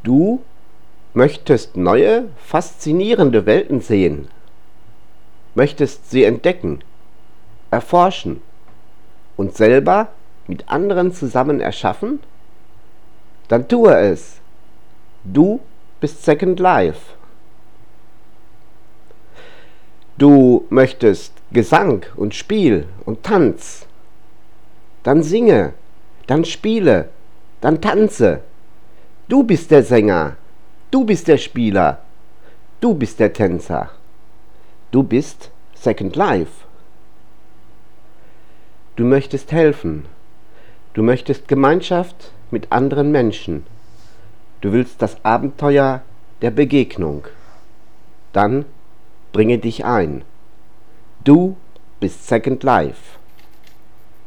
Du möchtest neue, faszinierende Welten sehen, möchtest sie entdecken, erforschen und selber mit anderen zusammen erschaffen? Dann tue es. Du bist Second Life. Du möchtest Gesang und Spiel und Tanz. Dann singe, dann spiele, dann tanze. Du bist der Sänger, du bist der Spieler, du bist der Tänzer. Du bist Second Life. Du möchtest helfen. Du möchtest Gemeinschaft mit anderen Menschen. Du willst das Abenteuer der Begegnung. Dann bringe dich ein. Du bist Second Life.